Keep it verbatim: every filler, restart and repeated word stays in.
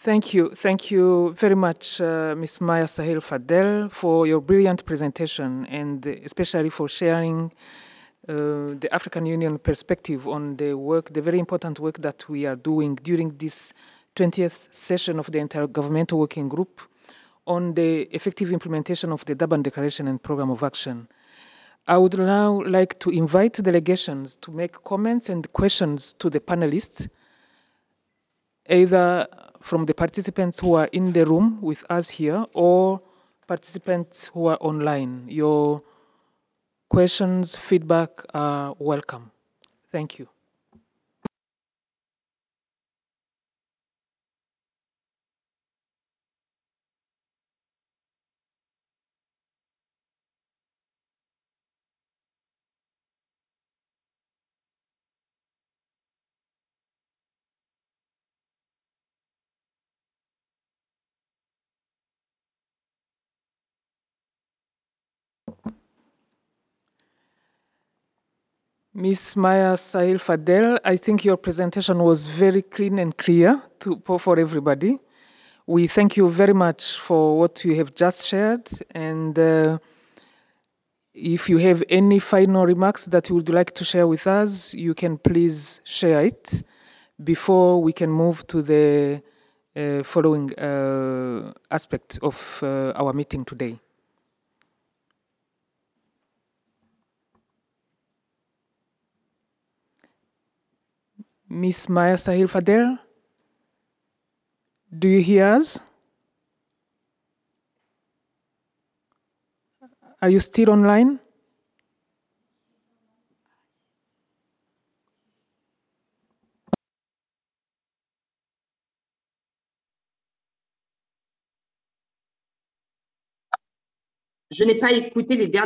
Thank you. Thank you very much, uh, Miz Maya Sahel Fadel, for your brilliant presentation and especially for sharing uh, the African Union perspective on the work, the very important work that we are doing during this twentieth session of the Intergovernmental Working Group on the effective implementation of the Durban Declaration and Program of Action. I would now like to invite delegations to make comments and questions to the panelists, either from the participants who are in the room with us here or participants who are online. Your questions, feedback are welcome. Thank you. Miz Maya Sahil Fadel, I think your presentation was very clean and clear to, for everybody. We thank you very much for what you have just shared, and uh, if you have any final remarks that you would like to share with us, you can please share it before we can move to the uh, following uh, aspects of uh, our meeting today. Miz Maya Sahil Fadel, do you hear us? Are you still online? Je n'ai pas écouté les derniers